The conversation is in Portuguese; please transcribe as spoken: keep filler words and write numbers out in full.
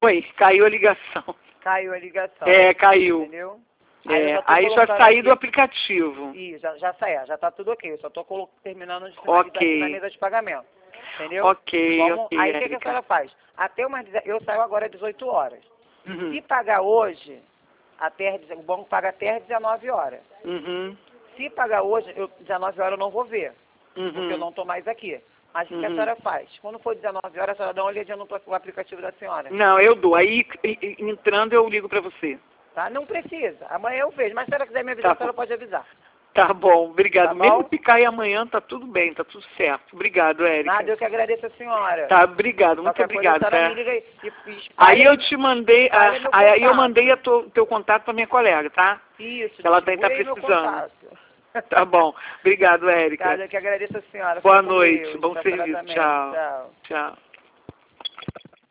Oi, caiu a ligação. Caiu a ligação. É, caiu. Entendeu? É, eu aí já colocando saí aqui- do aplicativo. Ih, já, já saiu, já tá tudo ok. Eu só tô colo- terminando de finalizar Ok. aqui na mesa de pagamento. Entendeu? Ok, Vamos- ok, Aí o que, que a Érica. senhora faz? Até umas, deze- eu saio agora às dezoito horas. Uhum. Se pagar hoje, até, as- o banco paga até às dezenove horas. Uhum. Se pagar hoje, eu, dezenove horas eu não vou ver, porque eu Uhum. não estou mais aqui. Mas o que a Uhum. senhora faz? Quando for dezenove horas, a senhora dá uma olhadinha no no aplicativo da senhora. Não, eu dou. Aí, e- e- entrando, eu ligo pra você. Tá? Não precisa. Amanhã eu vejo. Mas se a senhora quiser me avisar, Tá a senhora bom. pode avisar. Tá bom, obrigado. Tá bom? Mesmo se cair amanhã, tá tudo bem, tá tudo certo. Obrigado, Érica. Nada, eu que agradeço a senhora. Tá, obrigado, muito Qualquer coisa, a obrigado, senhora tá? me liga e, e, e espalha- Aí eu te mandei, espalha a- meu aí eu contato. mandei a tu- teu contato pra minha colega, tá? Isso, Ela tem tá divulgue aí meu precisando. contato. Tá bom. Obrigado, Érica. Nada, eu que agradeço a senhora. Boa Fica com noite, Deus. bom Bom serviço. tratamento. Tchau. Tchau. Tchau.